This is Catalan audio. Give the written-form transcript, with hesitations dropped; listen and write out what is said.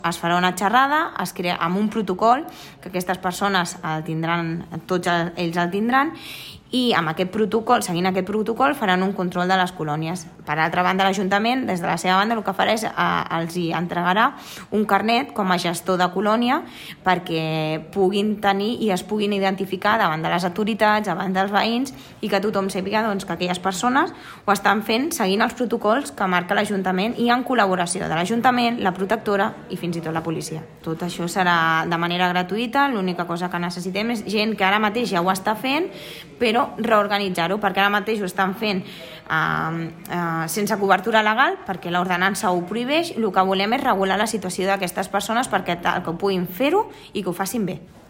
Es farà una xerrada, es crea amb un protocol, que aquestes persones el tindran, tots ells el tindran, i amb aquest protocol, seguint aquest protocol, faran un control de les colònies. Per altra banda, l'Ajuntament, des de la seva banda, el que farà és els hi entregarà un carnet com a gestor de colònia perquè puguin tenir i es puguin identificar davant de les autoritats, davant dels veïns, i que tothom sàpiga que aquelles persones ho estan fent seguint els protocols que marca l'Ajuntament i en col·laboració de l'Ajuntament, la protectora i fins i tot la policia. Tot això serà de manera gratuïta, l'única cosa que necessitem és gent que ara mateix ja ho està fent, però reorganitzar-ho, perquè ara mateix ho estan fent sense cobertura legal, perquè l'ordenança ho prohibeix, i el que volem és regular la situació d'aquestes persones perquè puguin fer-ho i que ho facin bé.